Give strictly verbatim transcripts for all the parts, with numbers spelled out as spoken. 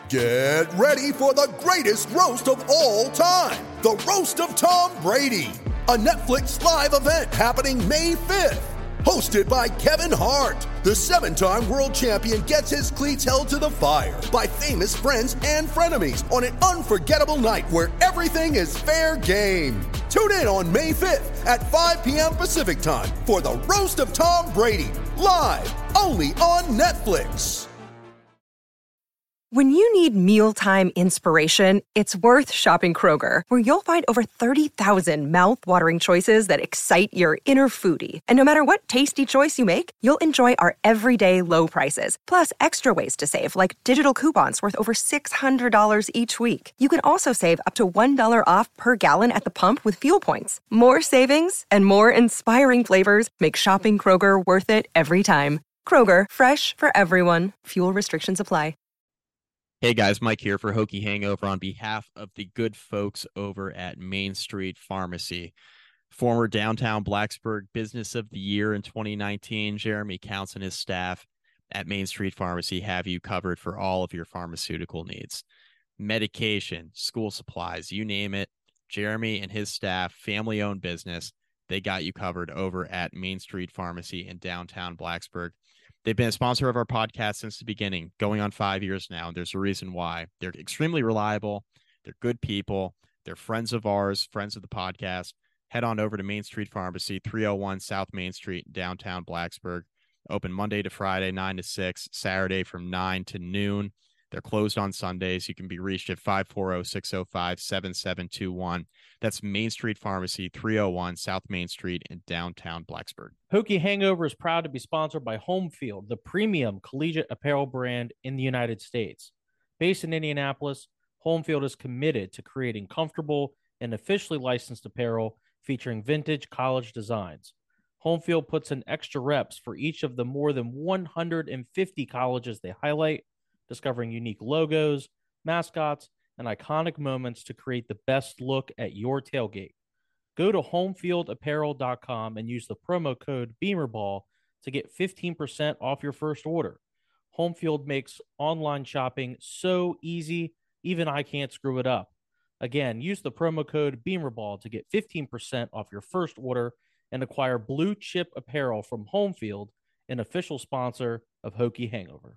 Get ready for the greatest roast of all time, the Roast of Tom Brady, a Netflix live event happening May fifth. Hosted by Kevin Hart, the seven-time world champion gets his cleats held to the fire by famous friends and frenemies on an unforgettable night where everything is fair game. Tune in on May fifth at five p.m. Pacific time for the Roast of Tom Brady, live only on Netflix. When you need mealtime inspiration, it's worth shopping Kroger, where you'll find over thirty thousand mouth-watering choices that excite your inner foodie. And no matter what tasty choice you make, you'll enjoy our everyday low prices, plus extra ways to save, like digital coupons worth over six hundred dollars each week. You can also save up to one dollar off per gallon at the pump with fuel points. More savings and more inspiring flavors make shopping Kroger worth it every time. Kroger, fresh for everyone. Fuel restrictions apply. Hey guys, Mike here for Hokie Hangover on behalf of the good folks over at Main Street Pharmacy. Former downtown Blacksburg Business of the Year in twenty nineteen, Jeremy Counts and his staff at Main Street Pharmacy have you covered for all of your pharmaceutical needs. Medication, school supplies, you name it. Jeremy and his staff, family-owned business, they got you covered over at Main Street Pharmacy in downtown Blacksburg. They've been a sponsor of our podcast since the beginning, going on five years now, and there's a reason why. They're extremely reliable. They're good people. They're friends of ours, friends of the podcast. Head on over to Main Street Pharmacy, three oh one South Main Street, downtown Blacksburg. Open Monday to Friday, nine to six, Saturday from nine to noon. They're closed on Sundays. You can be reached at five four zero, six zero five, seven seven two one. That's Main Street Pharmacy, three oh one South Main Street in downtown Blacksburg. Hokie Hangover is proud to be sponsored by Homefield, the premium collegiate apparel brand in the United States. Based in Indianapolis, Homefield is committed to creating comfortable and officially licensed apparel featuring vintage college designs. Homefield puts in extra reps for each of the more than one hundred fifty colleges they highlight, discovering unique logos, mascots, and iconic moments to create the best look at your tailgate. Go to homefield apparel dot com and use the promo code BEAMERBALL to get fifteen percent off your first order. Homefield makes online shopping so easy, even I can't screw it up. Again, use the promo code BEAMERBALL to get fifteen percent off your first order and acquire blue chip apparel from Homefield, an official sponsor of Hokie Hangover.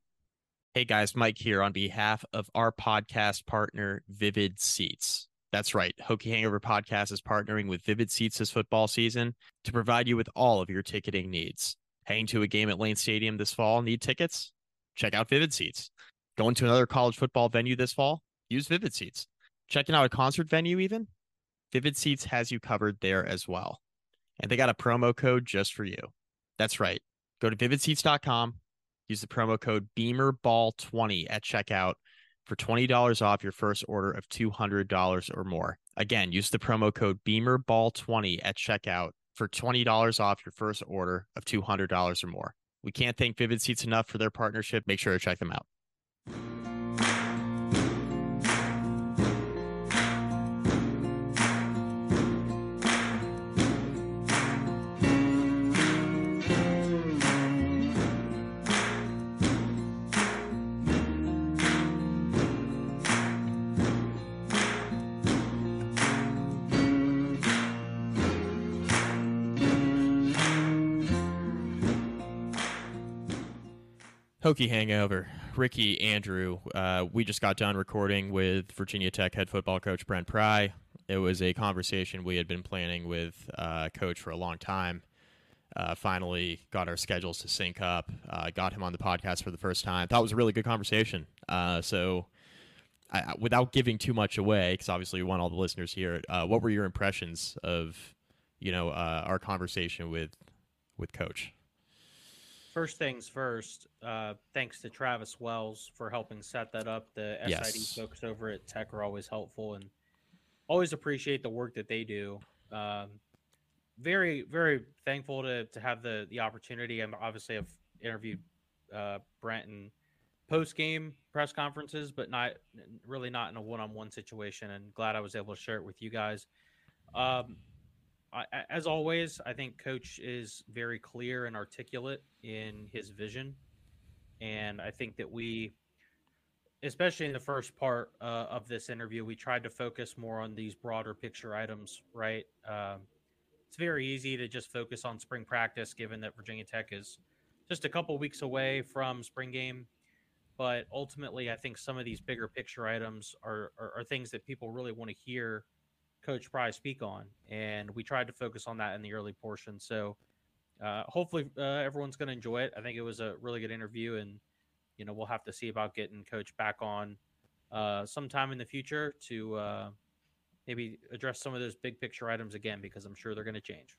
Hey guys, Mike here on behalf of our podcast partner, Vivid Seats. That's right, Hokie Hangover Podcast is partnering with Vivid Seats this football season to provide you with all of your ticketing needs. Heading to a game at Lane Stadium this fall, need tickets? Check out Vivid Seats. Going to another college football venue this fall? Use Vivid Seats. Checking out a concert venue even? Vivid Seats has you covered there as well. And they got a promo code just for you. That's right, go to vivid seats dot com. Use the promo code beamer ball twenty at checkout for twenty dollars off your first order of two hundred dollars or more. Again, use the promo code beamer ball twenty at checkout for twenty dollars off your first order of two hundred dollars or more. We can't thank Vivid Seats enough for their partnership. Make sure to check them out. Hokie Hangover, Ricky, Andrew, uh, we just got done recording with Virginia Tech head football coach Brent Pry. It was a conversation we had been planning with uh, Coach for a long time. Uh, finally got our schedules to sync up, uh, got him on the podcast for the first time. Thought it was a really good conversation. Uh, so I, without giving too much away, because obviously we want all the listeners here, uh, what were your impressions of, you know, uh, our conversation with with Coach? First things first, uh, thanks to Travis Wells for helping set that up. The S I D Yes. folks over at Tech are always helpful and always appreciate the work that they do. Um, very, very thankful to to have the the opportunity. I'm obviously I've interviewed uh, Brent in post game press conferences, but not really not in a one on one situation. And glad I was able to share it with you guys. Um, I, as always, I think Coach is very clear and articulate in his vision, and I think that we, especially in the first part uh, of this interview, we tried to focus more on these broader picture items, right? Um, it's very easy to just focus on spring practice, given that Virginia Tech is just a couple weeks away from spring game. But ultimately, I think some of these bigger picture items are, are, are things that people really want to hear Coach Pry speak on. And we tried to focus on that in the early portion. So uh, hopefully uh, everyone's going to enjoy it. I think it was a really good interview, and you know, we'll have to see about getting Coach back on uh, sometime in the future to uh, maybe address some of those big picture items again, because I'm sure they're going to change.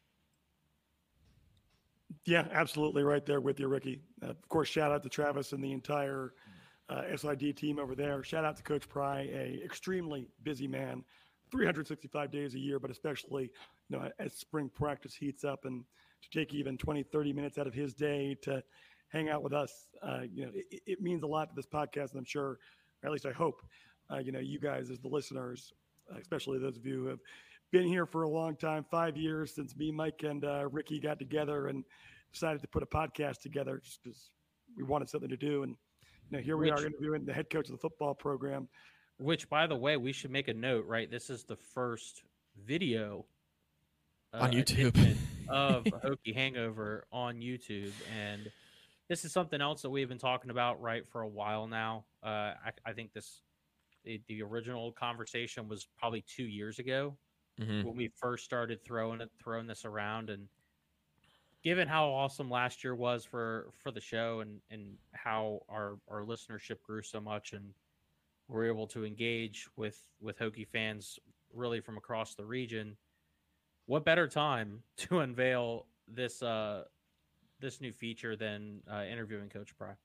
Yeah, absolutely. Right there with you, Ricky. Uh, of course, shout out to Travis and the entire uh, S I D team over there. Shout out to Coach Pry, a extremely busy man, three hundred sixty-five days a year, but especially, you know, as spring practice heats up, and to take even twenty, thirty minutes out of his day to hang out with us. Uh, you know, it, it means a lot to this podcast, and I'm sure, or at least I hope, uh, you know, you guys as the listeners, especially those of you who have been here for a long time, five years since me, Mike, and uh, Ricky got together and decided to put a podcast together just because we wanted something to do. And you know, here we Which, are interviewing the head coach of the football program. Which, by the way, we should make a note, right? This is the first video uh, on YouTube of Hokie Hangover on YouTube, and this is something else that we've been talking about, right, for a while now. Uh, I, I think this the, the original conversation was probably two years ago mm-hmm. when we first started throwing it, throwing this around. And given how awesome last year was for, for the show, and, and how our, our listenership grew so much, and we're able to engage with, with Hokie fans really from across the region, what better time to unveil this uh, this new feature than uh, interviewing Coach Pry?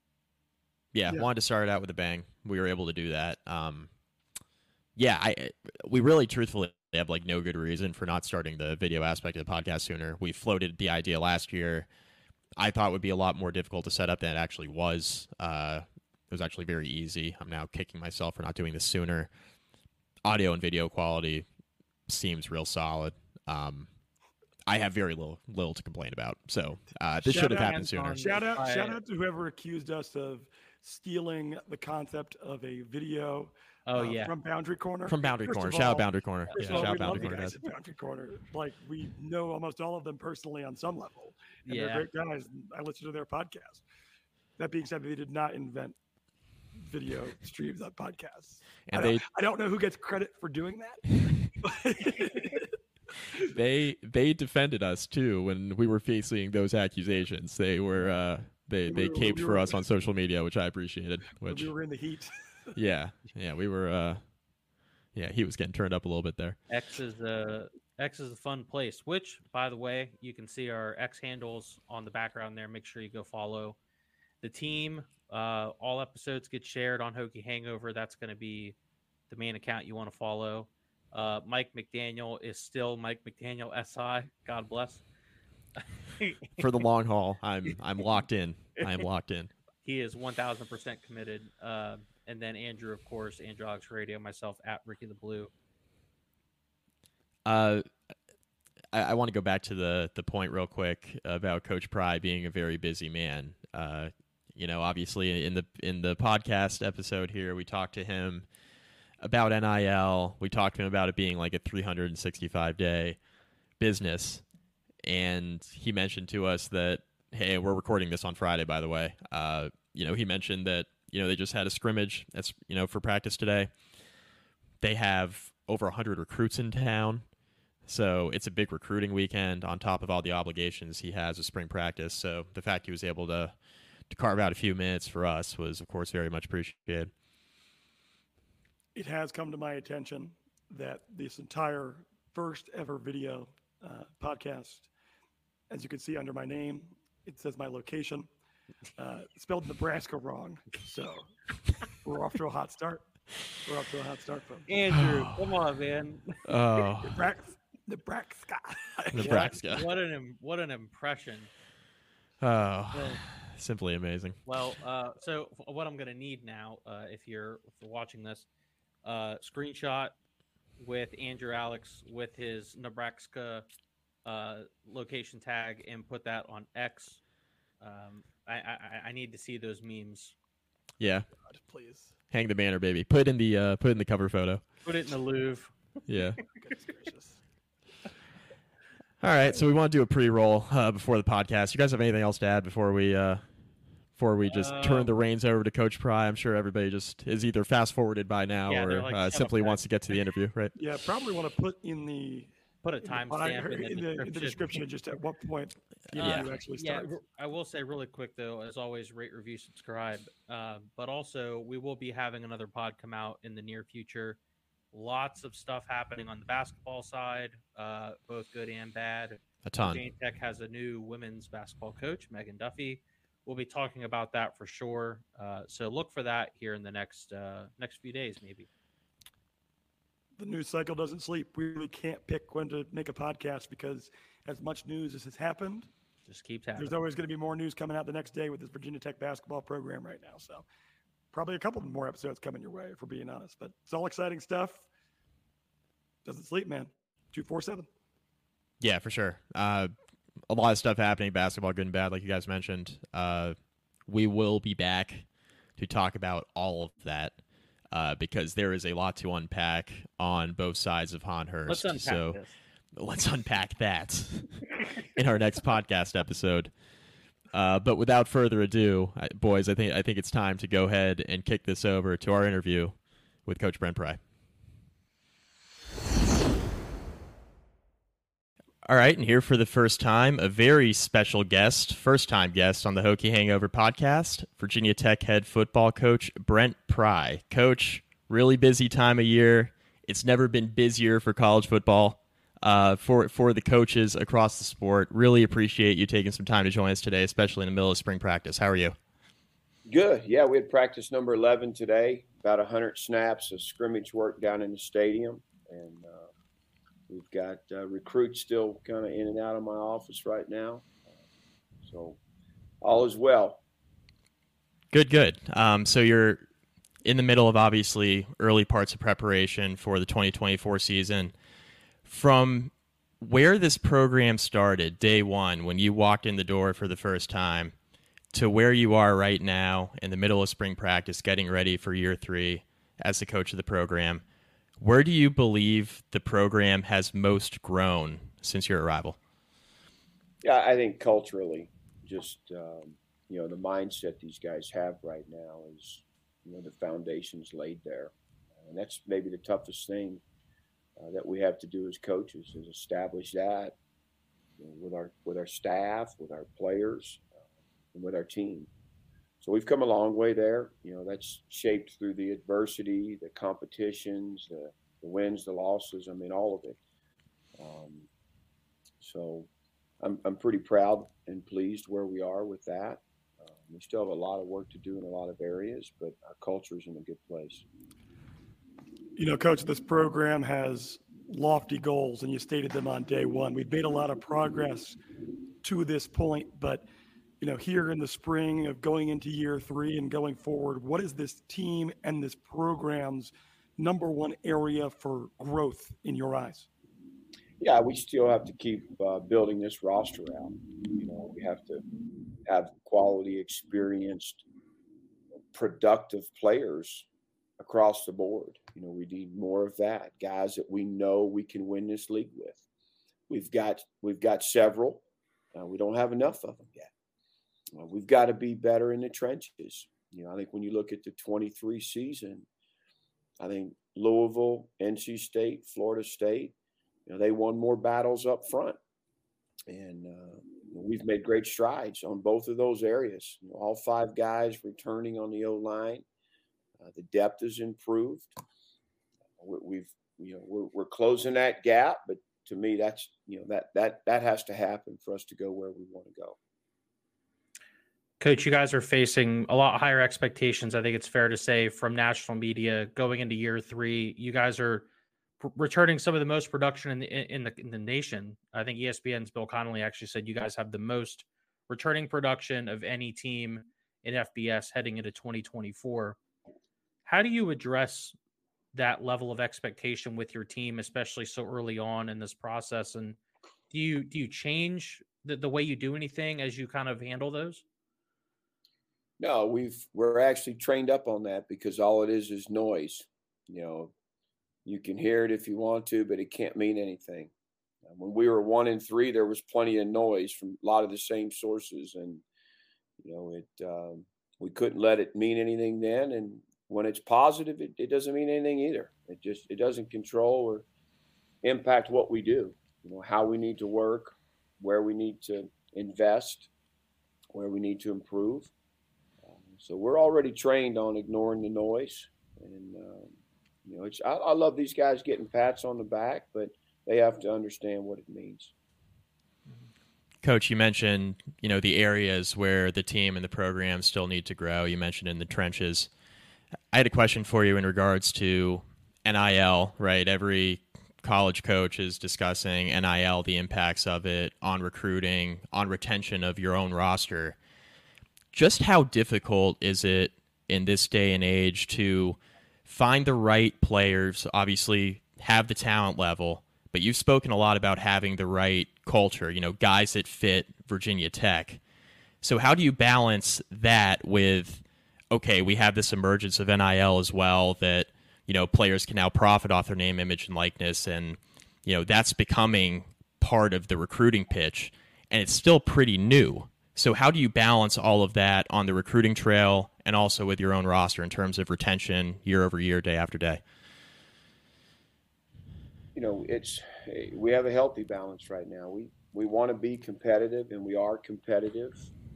Yeah, Yeah. wanted to start it out with a bang. We were able to do that. Um, yeah, I we really truthfully have like no good reason for not starting the video aspect of the podcast sooner. We floated the idea last year. I thought it would be a lot more difficult to set up than it actually was. Uh, it was actually very easy. I'm now kicking myself for not doing this sooner. Audio and video quality seems real solid. Um, I have very little little to complain about. So uh, this Shout should have out, happened sooner. Shout out, I, shout out to whoever accused us of stealing the concept of a video Oh, uh, yeah. from Boundary Corner. From Boundary First Corner. of Shout out all- Boundary Corner. First Yeah, of all, shout we out love Boundary the Corner. guys guys. at Boundary Corner. Like, we know almost all of them personally on some level. And Yeah. they're great guys. I listen to their podcast. That being said, they did not invent video streams on podcasts. And I, don't, they I don't know who gets credit for doing that. they they defended us too when we were facing those accusations. They were uh, they We they were- caped we for were- us on social media, which I appreciated. When Which we were in the heat. yeah yeah we were uh, yeah he was getting turned up a little bit there. X is a X is a fun place. Which, by the way, you can see our X handles on the background there. Make sure you go follow the team. Uh, all episodes get shared on Hokie Hangover. That's going to be the main account you want to follow. Uh, Mike McDaniel is still Mike McDaniel S I. God bless. For the long haul, I'm I'm locked in. I am locked in. He is one thousand percent committed. Uh, and then Andrew, of course, Andrew Alex Radio, myself at Ricky the Blue. Uh, I, I want to go back to the the point real quick about Coach Pry being a very busy man. Uh, you know, obviously in the in the podcast episode here, we talked to him about N I L. We talked to him about it being like a three hundred sixty-five day business, and he mentioned to us that, hey, we're recording this on Friday, by the way. Uh, you know, he mentioned that, you know, they just had a scrimmage that's, you know, for practice today. They have over one hundred recruits in town. So it's a big recruiting weekend on top of all the obligations he has with spring practice. So the fact he was able to to carve out a few minutes for us was, of course, very much appreciated. It has come to my attention that this entire first ever video uh, podcast, as you can see under my name, it says my location, uh, spelled Nebraska wrong. So we're off to a hot start. We're off to a hot start, folks. Andrew, come on, man. Oh, Nebraska. Nebraska. Nebraska. What an im- what an impression. Oh, Well, simply amazing. well uh, so f- what I'm gonna need now, uh, if you're if you're watching this, uh, screenshot with Andrew Alex with his Nebraska uh, location tag and put that on X. Um, I, I I need to see those memes. Yeah. God, please. hang the banner, baby. Put in the uh, put in the cover photo. Put it in the Louvre. Yeah. Goodness gracious. All right, so we want to do a pre-roll uh, before the podcast. You guys have anything else to add before we uh, before we just Uh, turn the reins over to Coach Pry? I'm sure everybody just is either fast-forwarded by now Yeah, or they're like, uh, "Shut simply up, wants to get to the interview, right? Yeah, probably want to put in the Put a in the timestamp pod- in, the in, the, in the description. description just at what point the Uh, interview actually yeah, starts. r- I will say really quick though, as always, rate, review, subscribe. Uh, but also, we will be having another pod come out in the near future. Lots of stuff happening on the basketball side, uh, both good and bad. A ton. Virginia Tech has a new women's basketball coach, Megan Duffy. We'll be talking about that for sure. Uh, so look for that here in the next uh, next few days, maybe. The news cycle doesn't sleep. We really can't pick when to make a podcast because as much news as has happened, Just keeps happening. there's always going to be more news coming out the next day with this Virginia Tech basketball program right now. So probably a couple more episodes coming your way, if we're being honest. But it's all exciting stuff. Doesn't sleep, man. two four seven. Yeah, for sure. Uh, a lot of stuff happening, basketball, good and bad, like you guys mentioned. Uh, we will be back to talk about all of that uh, because there is a lot to unpack on both sides of Hawnhurst. Let's unpack so this. let's unpack that in our next podcast episode. Uh, but without further ado, I- boys, I think I think it's time to go ahead and kick this over to our interview with Coach Brent Pry. All right, and here for the first time, a very special guest, first-time guest on the Hokie Hangover podcast, Virginia Tech head football coach Brent Pry. Coach, really busy time of year. It's never been busier for college football uh, for for the coaches across the sport. Really appreciate you taking some time to join us today, especially in the middle of spring practice. How are you? Good. Yeah, we had practice number eleven today, about one hundred snaps of scrimmage work down in the stadium, and uh, we've got uh, recruits still kind of in and out of my office right now. So all is well. Good, good. Um, so you're in the middle of obviously early parts of preparation for the twenty twenty-four season. From where this program started, day one, when you walked in the door for the first time, to where you are right now in the middle of spring practice, getting ready for year three as the coach of the program, where do you believe the program has most grown since your arrival? Yeah, I think culturally, just, um, you know, the mindset these guys have right now is, you know, the foundation's laid there. And that's maybe the toughest thing uh, that we have to do as coaches is establish that, you know, with our with our staff, with our players, uh, and with our team. So we've come a long way there. You know, that's shaped through the adversity, the competitions, the, the wins, the losses. I mean, all of it. Um, so I'm I'm pretty proud and pleased where we are with that. Um, we still have a lot of work to do in a lot of areas, but our culture is in a good place. You know, Coach, this program has lofty goals, and you stated them on day one. We've made a lot of progress to this point, but, you know, here in the spring of going into year three and going forward, what is this team and this program's number one area for growth in your eyes? Yeah, we still have to keep uh, building this roster out. You know, we have to have quality, experienced, productive players across the board. You know, we need more of that. Guys that we know we can win this league with. We've got we've got several. Uh, we don't have enough of them yet. Uh, we've got to be better in the trenches. You know, I think when you look at the twenty-three season, I think Louisville, N C State, Florida State, you know, they won more battles up front. And uh, we've made great strides on both of those areas. You know, all five guys returning on the O-line. Uh, the depth is improved. We, we've, you know, we're, we're closing that gap, but to me, that's, you know, that, that, that has to happen for us to go where we want to go. Coach, you guys are facing a lot higher expectations. I think it's fair to say from national media going into year three, you guys are pr- returning some of the most production in the, in the, in the nation. I think E S P N's Bill Connolly actually said you guys have the most returning production of any team in F B S heading into twenty twenty-four. How do you address that level of expectation with your team, especially so early on in this process? And do you do you change the, the way you do anything as you kind of handle those? No, we've we're actually trained up on that because all it is is noise. You know, you can hear it if you want to, but it can't mean anything. Uh, When we were one and three, there was plenty of noise from a lot of the same sources, and you know, it um, we couldn't let it mean anything then. And when it's positive, it, it doesn't mean anything either. It just it doesn't control or impact what we do. You know, how we need to work, where we need to invest, where we need to improve. Um, so we're already trained on ignoring the noise, and um, you know, it's I, I love these guys getting pats on the back, but they have to understand what it means. Coach, you mentioned, you know, the areas where the team and the program still need to grow. You mentioned in the trenches. I had a question for you in regards to N I L, right? Every college coach is discussing N I L, the impacts of it on recruiting, on retention of your own roster. Just how difficult is it in this day and age to find the right players, obviously have the talent level, but you've spoken a lot about having the right culture, you know, guys that fit Virginia Tech. So how do you balance that with, okay, we have this emergence of N I L as well that, you know, players can now profit off their name, image, and likeness, and, you know, that's becoming part of the recruiting pitch, and it's still pretty new. So how do you balance all of that on the recruiting trail and also with your own roster in terms of retention year over year, day after day? You know, it's we have a healthy balance right now. We we want to be competitive, and we are competitive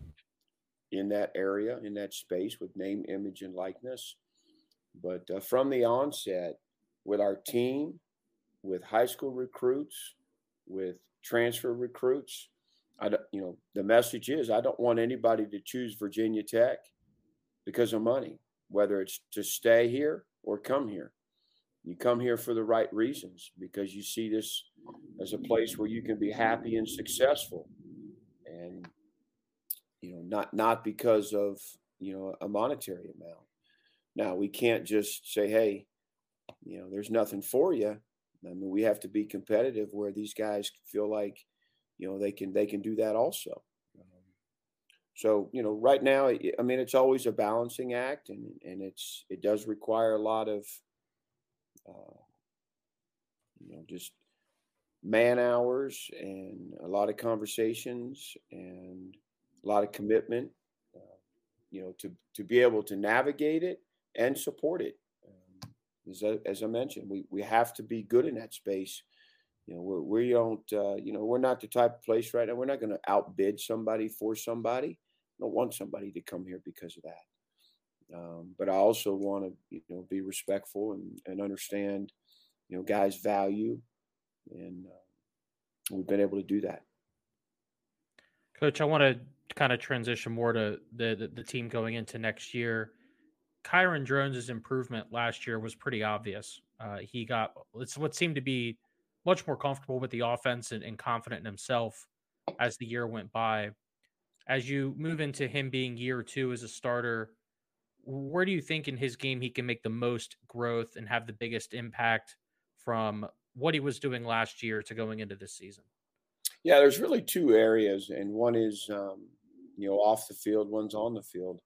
in that area, in that space with name, image, and likeness. But uh, from the onset, with our team, with high school recruits, with transfer recruits, I don't, you know, the message is I don't want anybody to choose Virginia Tech because of money, whether it's to stay here or come here. You come here for the right reasons because you see this as a place where you can be happy and successful, and you know, not not because of you know a monetary amount. Now we can't just say, hey, you know, there's nothing for you. I mean, we have to be competitive where these guys feel like, you know, they can they can do that also. So, you know, right now, I mean, it's always a balancing act, and and it's it does require a lot of, uh, you know, just man hours and a lot of conversations and a lot of commitment, uh, you know, to to be able to navigate it and support it. Um, as, I, as I mentioned, we we have to be good in that space. You know, we're, we don't, uh, you know, we're not the type of place right now. We're not going to outbid somebody for somebody. I don't want somebody to come here because of that. Um, but I also want to, you know, be respectful and, and understand, you know, guys' value. And uh, we've been able to do that. Coach, I want to kind of transition more to the, the, the team going into next year. Kyron Drones' improvement last year was pretty obvious. Uh, he got it's what seemed to be much more comfortable with the offense and, and confident in himself as the year went by. As you move into him being year two as a starter, where do you think in his game he can make the most growth and have the biggest impact from what he was doing last year to going into this season? Yeah, there's really two areas, and one is, um, you know, off the field, one's on the field.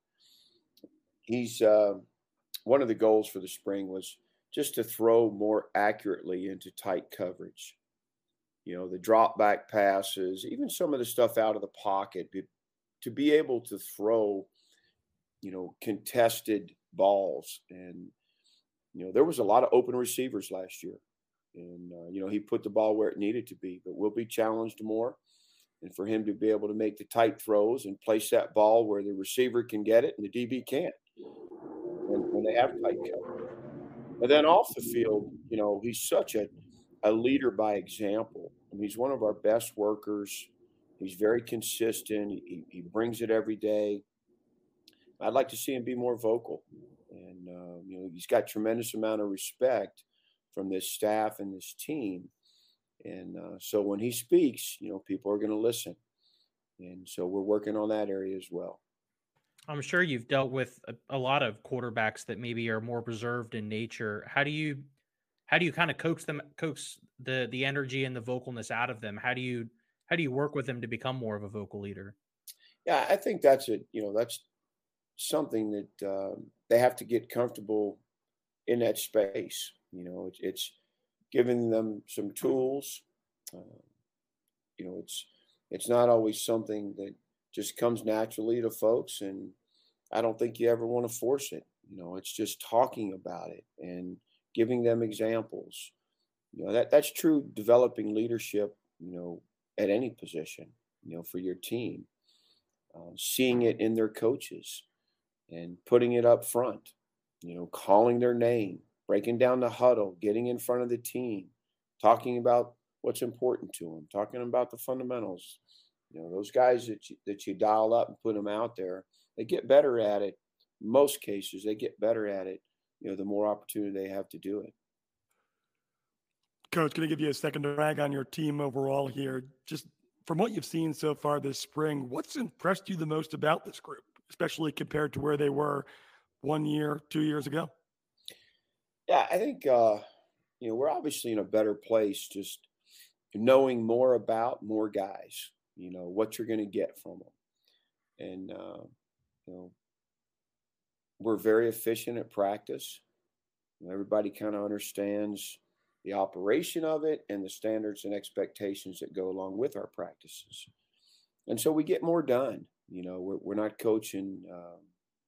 He's uh, one of the goals for the spring was just to throw more accurately into tight coverage. You know, the drop back passes, even some of the stuff out of the pocket, to be able to throw, you know, contested balls. And, you know, there was a lot of open receivers last year. And, uh, you know, he put the ball where it needed to be, but we'll be challenged more. And for him to be able to make the tight throws and place that ball where the receiver can get it and the D B can't when, when they have tight coverage. And then off the field, you know, he's such a, a leader by example. I mean, he's one of our best workers. He's very consistent. He, he brings it every day. I'd like to see him be more vocal. And, uh, you know, he's got tremendous amount of respect from this staff and this team. And uh, so when he speaks, you know, people are going to listen. And so we're working on that area as well. I'm sure you've dealt with a, a lot of quarterbacks that maybe are more reserved in nature. How do you, how do you kind of coax them, coax the the energy and the vocalness out of them? How do you, how do you work with them to become more of a vocal leader? Yeah, I think that's it. You know, that's something that uh, they have to get comfortable in that space. You know, it's, it's giving them some tools. Uh, you know, it's it's not always something that just comes naturally to folks, and I don't think you ever want to force it. You know, it's just talking about it and giving them examples. You know, that that's true developing leadership, you know, at any position, you know, for your team. Uh, seeing it in their coaches and putting it up front, you know, calling their name, breaking down the huddle, getting in front of the team, talking about what's important to them, talking about the fundamentals. You know, those guys that you, that you dial up and put them out there, they get better at it. Most cases, they get better at it, you know, the more opportunity they have to do it. Coach, going to give you a second to brag on your team overall here. Just from what you've seen so far this spring, what's impressed you the most about this group, especially compared to where they were one year, two years ago? Yeah, I think, uh, you know, we're obviously in a better place just knowing more about more guys, you know, what you're going to get from them. And, uh, you know, we're very efficient at practice. Everybody kind of understands the operation of it and the standards and expectations that go along with our practices. And so we get more done. You know, we're, we're not coaching, um,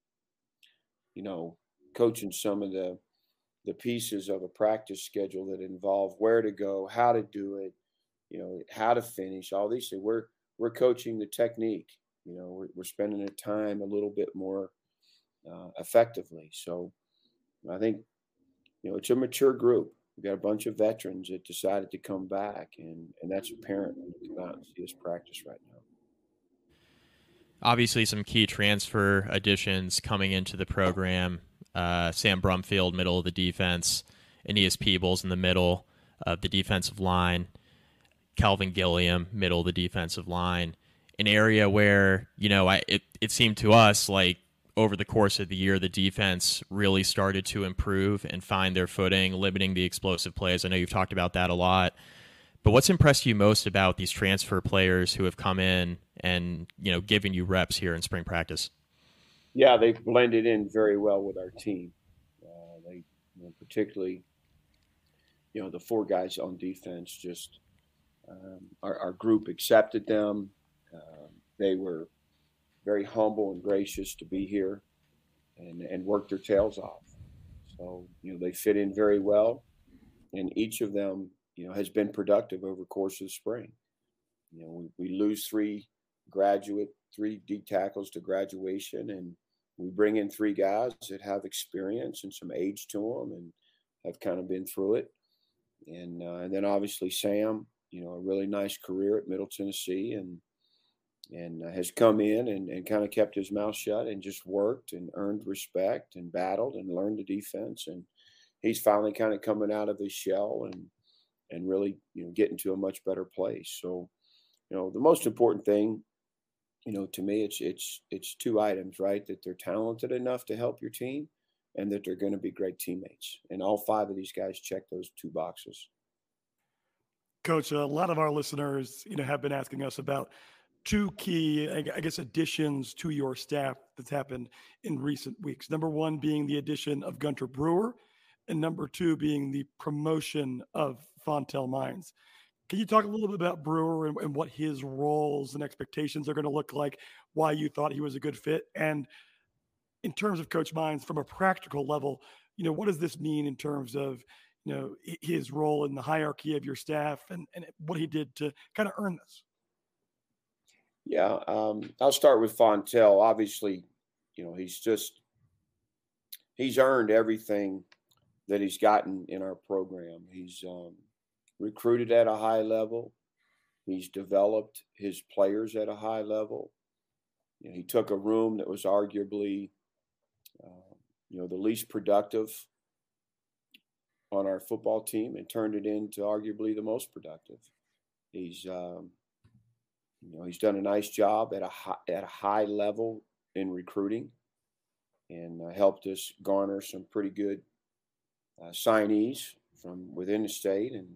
you know, coaching some of the, the pieces of a practice schedule that involve where to go, how to do it, you know, how to finish, all these things. We're, we're coaching the technique, you know, we're, we're spending the time a little bit more uh, effectively. So I think, you know, it's a mature group. We've got a bunch of veterans that decided to come back, and, and that's apparent when you come out and see us practice right now. Obviously, some key transfer additions coming into the program. Uh, Sam Brumfield, middle of the defense. Aeneas Peebles in the middle of the defensive line. Calvin Gilliam, middle of the defensive line. An area where, you know, I, it, it seemed to us like over the course of the year, the defense really started to improve and find their footing, limiting the explosive plays. I know you've talked about that a lot. But what's impressed you most about these transfer players who have come in and, you know, given you reps here in spring practice? Yeah, they've blended in very well with our team. Uh, they, you know, particularly, you know, the four guys on defense, just um, our, our group accepted them. Uh, they were very humble and gracious to be here and, and work their tails off. So, you know, they fit in very well, and each of them, you know, has been productive over the course of the spring. You know, we, we lose three graduate, three D tackles to graduation, and we bring in three guys that have experience and some age to them and have kind of been through it. And, uh, and then obviously Sam, you know, a really nice career at Middle Tennessee, and and uh, has come in and, and kind of kept his mouth shut and just worked and earned respect and battled and learned the defense. And he's finally kind of coming out of his shell and, and really, you know, getting to a much better place. So, you know, the most important thing, you know, to me, it's, it's, it's two items, right? That they're talented enough to help your team and that they're going to be great teammates. And all five of these guys check those two boxes. Coach, a lot of our listeners, you know, have been asking us about two key, I guess, additions to your staff that's happened in recent weeks. Number one being the addition of Gunter Brewer, and number two being the promotion of Fontel Mines. Can you talk a little bit about Brewer and, and what his roles and expectations are going to look like, why you thought he was a good fit? And in terms of Coach Mines, from a practical level, you know, what does this mean in terms of, you know, his role in the hierarchy of your staff and, and what he did to kind of earn this? Yeah, um, I'll start with Fontel. Obviously, you know, he's just, he's earned everything that he's gotten in our program. He's um, recruited at a high level. He's developed his players at a high level. You know, he took a room that was arguably, uh, you know, the least productive on our football team and turned it into arguably the most productive. He's, um, You know, he's done a nice job at a high, at a high level in recruiting, and uh, helped us garner some pretty good uh, signees from within the state, and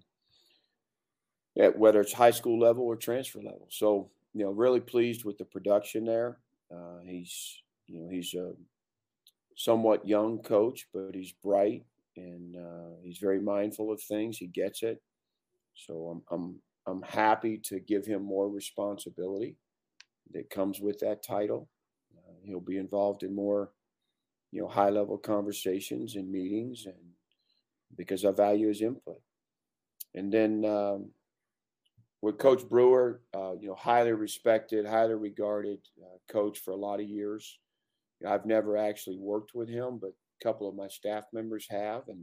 at whether it's high school level or transfer level. So, you know, really pleased with the production there. Uh, he's you know, he's a somewhat young coach, but he's bright and uh, he's very mindful of things. He gets it. So I'm, I'm, I'm happy to give him more responsibility that comes with that title. Uh, he'll be involved in more, you know, high level conversations and meetings, and because I value his input. And then um, with Coach Brewer, uh, you know, highly respected, highly regarded uh, coach for a lot of years. You know, I've never actually worked with him, but a couple of my staff members have, and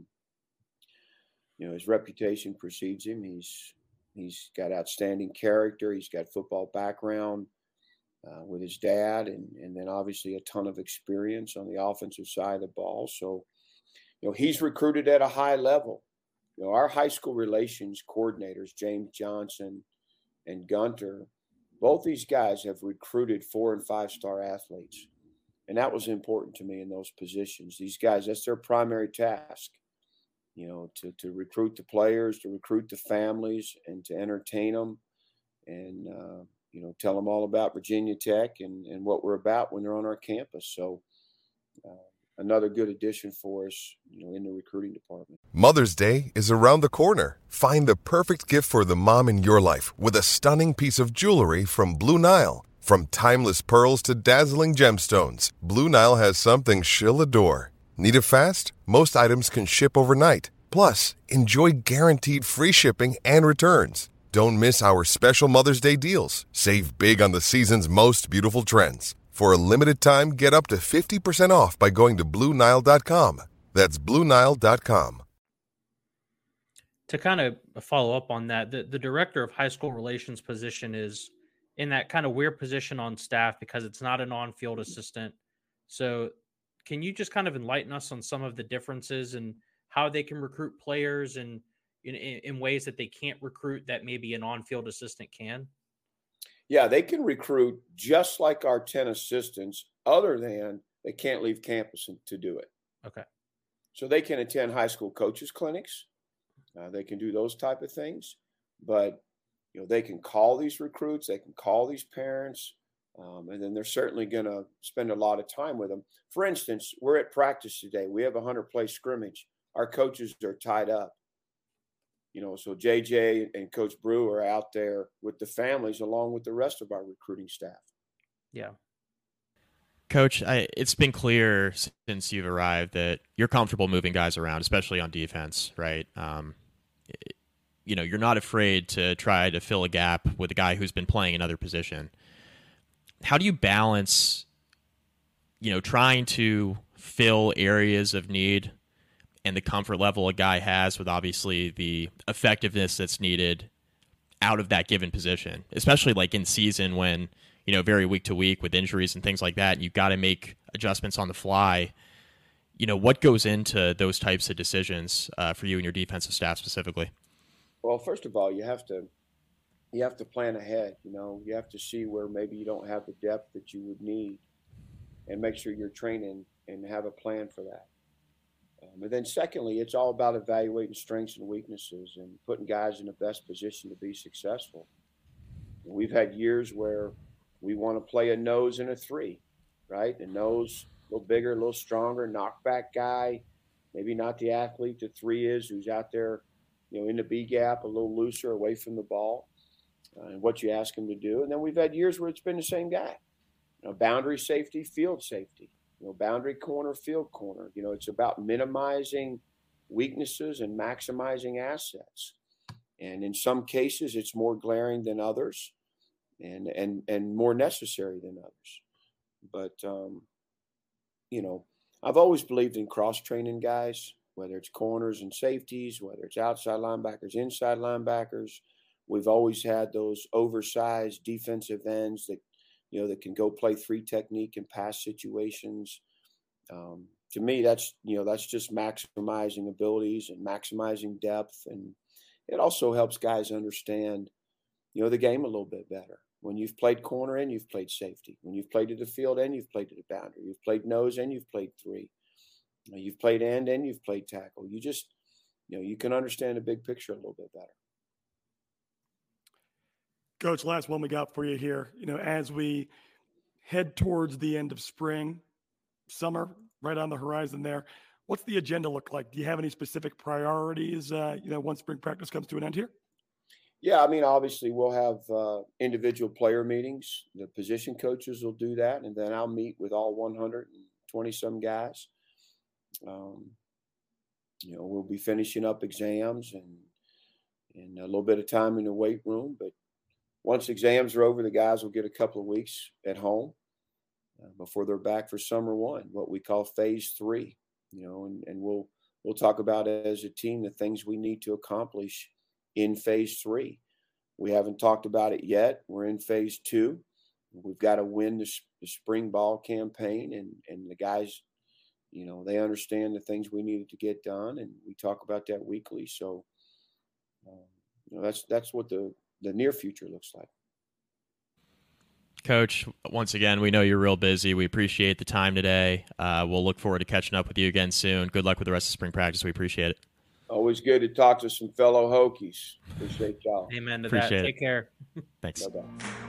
you know, his reputation precedes him. He's he's got outstanding character. He's got football background uh, with his dad, and and then obviously a ton of experience on the offensive side of the ball. So, you know, he's recruited at a high level. You know, our high school relations coordinators, James Johnson and Gunter, both these guys have recruited four and five star athletes. And that was important to me in those positions. These guys, that's their primary task, you know, to, to recruit the players, to recruit the families, and to entertain them, and, uh, you know, tell them all about Virginia Tech and, and what we're about when they're on our campus. So uh, another good addition for us, you know, in the recruiting department. Mother's Day is around the corner. Find the perfect gift for the mom in your life with a stunning piece of jewelry from Blue Nile. From timeless pearls to dazzling gemstones, Blue Nile has something she'll adore. Need it fast? Most items can ship overnight. Plus, enjoy guaranteed free shipping and returns. Don't miss our special Mother's Day deals. Save big on the season's most beautiful trends. For a limited time, get up to fifty percent off by going to Blue Nile dot com. That's Blue Nile dot com. To kind of follow up on that, the, the director of high school relations position is in that kind of weird position on staff because it's not an on-field assistant. So can you just kind of enlighten us on some of the differences and how they can recruit players and in, in, in ways that they can't recruit that maybe an on-field assistant can? Yeah, they can recruit just like our ten assistants, other than they can't leave campus to do it. Okay. So they can attend high school coaches clinics. Uh, they can do those type of things, but you know, they can call these recruits, they can call these parents, um, and then they're certainly going to spend a lot of time with them. For instance, we're at practice today. We have a hundred-play scrimmage. Our coaches are tied up. You know, so J J and Coach Brew are out there with the families along with the rest of our recruiting staff. Yeah. Coach, I, it's been clear since you've arrived that you're comfortable moving guys around, especially on defense, right? Um, it, you know, you're not afraid to try to fill a gap with a guy who's been playing another position. How do you balance, you know, trying to fill areas of need and the comfort level a guy has with obviously the effectiveness that's needed out of that given position, especially like in season when, you know, very week to week with injuries and things like that, you've got to make adjustments on the fly. You know, what goes into those types of decisions uh, for you and your defensive staff specifically? Well, first of all, you have to you have to plan ahead. You know, you have to see where maybe you don't have the depth that you would need, and make sure you're training and have a plan for that. Um, and then, secondly, it's all about evaluating strengths and weaknesses and putting guys in the best position to be successful. And we've had years where we want to play a nose and a three, right? A nose a little bigger, a little stronger, knockback guy. Maybe not the athlete the three is, who's out there, you know, in the B gap, a little looser, away from the ball, uh, and what you ask him to do. And then we've had years where it's been the same guy. You know, boundary safety, field safety. You know, boundary corner, field corner. You know, it's about minimizing weaknesses and maximizing assets. And in some cases, it's more glaring than others, and and and more necessary than others. But um, you know, I've always believed in cross-training guys, whether it's corners and safeties, whether it's outside linebackers, inside linebackers. We've always had those oversized defensive ends that, you know, that can go play three technique in pass situations. Um, to me, that's, you know, that's just maximizing abilities and maximizing depth. And it also helps guys understand, you know, the game a little bit better. When you've played corner and you've played safety, when you've played to the field and you've played to the boundary, you've played nose and you've played three, you know, you've played end and you've played tackle. You just, you know, you can understand the big picture a little bit better. Coach, last one we got for you here. You know, as we head towards the end of spring, summer right on the horizon there. What's the agenda look like? Do you have any specific priorities, uh, you know, once spring practice comes to an end here? Yeah, I mean, obviously we'll have uh, individual player meetings. The position coaches will do that, and then I'll meet with all one hundred twenty some guys. Um, you know, we'll be finishing up exams and and a little bit of time in the weight room. But once exams are over, the guys will get a couple of weeks at home uh, before they're back for summer one, what we call phase three. You know, and, and we'll we'll talk about as a team the things we need to accomplish in phase three. We haven't talked about it yet. We're in phase two. We've got to win the, the spring ball campaign, and and the guys, you know, they understand the things we needed to get done, and we talk about that weekly. So, um, you know, that's that's what the the near future looks like. Coach, once again, we know you're real busy. We appreciate the time today. Uh, we'll look forward to catching up with you again soon. Good luck with the rest of spring practice. We appreciate it. Always good to talk to some fellow Hokies. Appreciate y'all. Amen to Appreciate that. it. Take care. Thanks. Bye-bye.